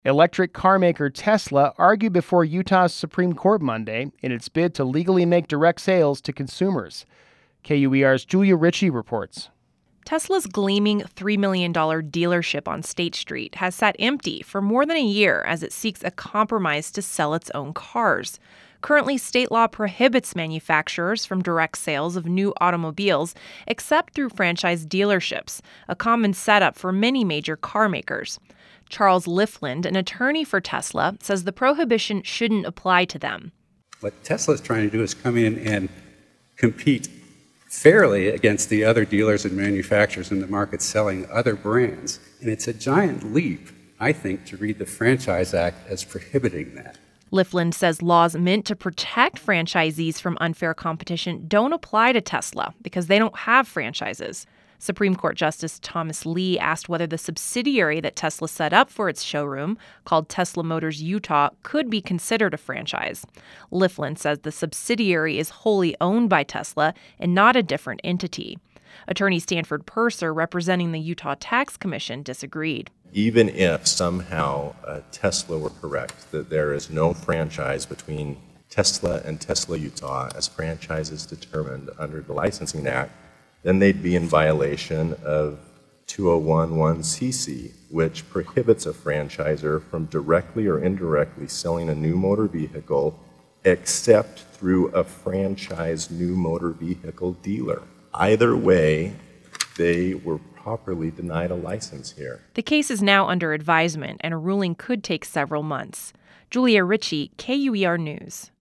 Electric car maker Tesla argued before Utah's Supreme Court Monday in its bid to legally make direct sales to consumers. KUER's Julia Ritchie reports. Tesla's gleaming $3 million dealership on State Street has sat empty for more than a year as it seeks a compromise to sell its own cars. Currently, state law prohibits manufacturers from direct sales of new automobiles except through franchise dealerships, a common setup for many major car makers. Charles Lifland, an attorney for Tesla, says the prohibition shouldn't apply to them. What Tesla is trying to do is come in and compete fairly against the other dealers and manufacturers in the market selling other brands. And it's a giant leap, I think, to read the Franchise Act as prohibiting that. Lifland says laws meant to protect franchisees from unfair competition don't apply to Tesla because they don't have franchises. Supreme Court Justice Thomas Lee asked whether the subsidiary that Tesla set up for its showroom, called Tesla Motors Utah, could be considered a franchise. Lifland says the subsidiary is wholly owned by Tesla and not a different entity. Attorney Stanford Purser, representing the Utah Tax Commission, disagreed. Even if somehow Tesla were correct that there is no franchise between Tesla and Tesla Utah as franchises determined under the Licensing Act, then they'd be in violation of 2011cc, which prohibits a franchisor from directly or indirectly selling a new motor vehicle except through a franchise new motor vehicle dealer. Either way, they were properly denied a license here. The case is now under advisement, and a ruling could take several months. Julia Ritchie, KUER News.